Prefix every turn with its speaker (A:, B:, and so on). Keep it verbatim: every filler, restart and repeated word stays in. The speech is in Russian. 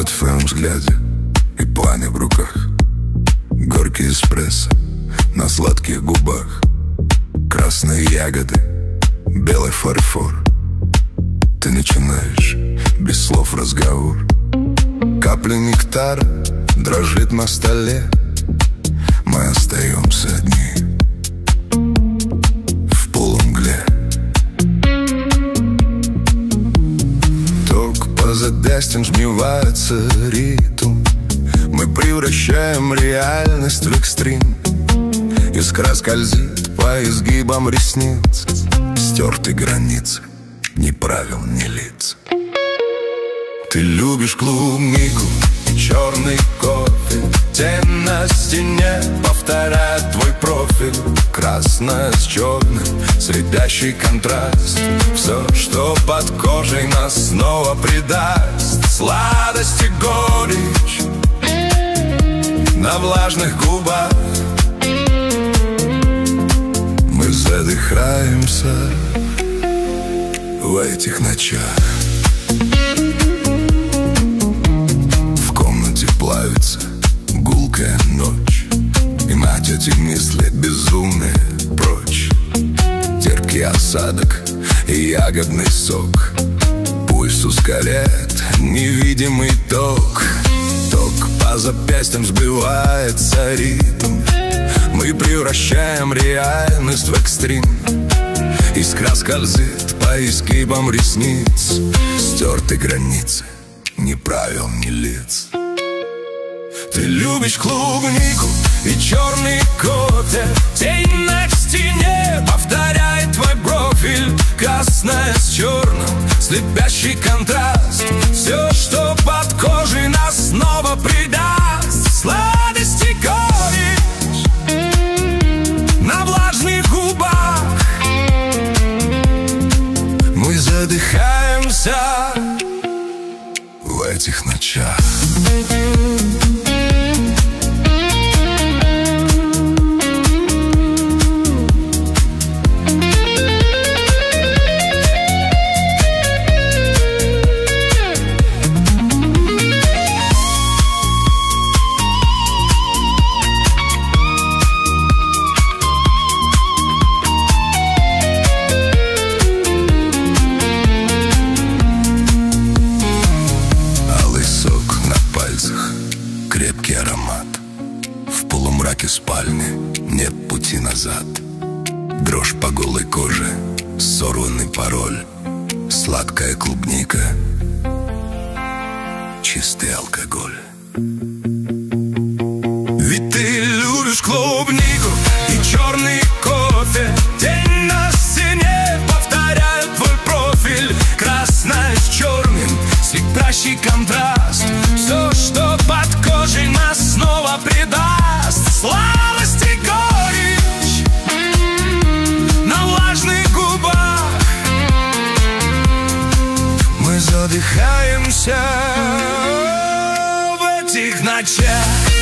A: Холод в твоем взгляде и пламя в руках, горький эспрессо на сладких губах, красные ягоды, белый фарфор. Ты начинаешь без слов разговор. Капля нектара дрожит на столе. Мы остаемся одни в полумгле. Ток по запястьям сбивается ритм. Мы превращаем реальность в экстрим. Искра скользит по изгибам ресниц. Стерты границы, ни правил, ни лиц. Ты любишь клубнику и черный кофе. Тень на стене повторяет твой профиль. Красное с черным, слепящий контраст. Все, что под кожей, нас снова предаст. Сладость и горечь на влажных губах. Мы задыхаемся в этих ночах. В комнате плавится гулкая ночь, и мать эти мысли безумные прочь. Терпкий осадок и ягодный сок. Пульс ускоряет невидимый ток. Ток по запястьям сбивается ритм. Мы превращаем реальность в экстрим. Искра скользит по изгибам ресниц. Стерты границы, ни правил, ни лиц. Ты любишь клубнику и черный кофе. Тень на стене повторяет твой профиль. Красное с черным, слепящий контраст. Все, что под кожей, нас снова предаст. Сладость и горечь на влажных губах. Мы задыхаемся в этих ночах. Крепкий аромат. В полумраке спальни нет пути назад. Дрожь по голой коже, сорванный пароль. Сладкая клубника, чистый алкоголь. Ведь ты любишь клубнику и черный кофе. Тень на стене повторяет твой профиль. Красное с черным, слепящий контраст. Все, что под кожей, нас снова предаст. Слабость и горечь на влажных губах. Мы задыхаемся в этих ночах.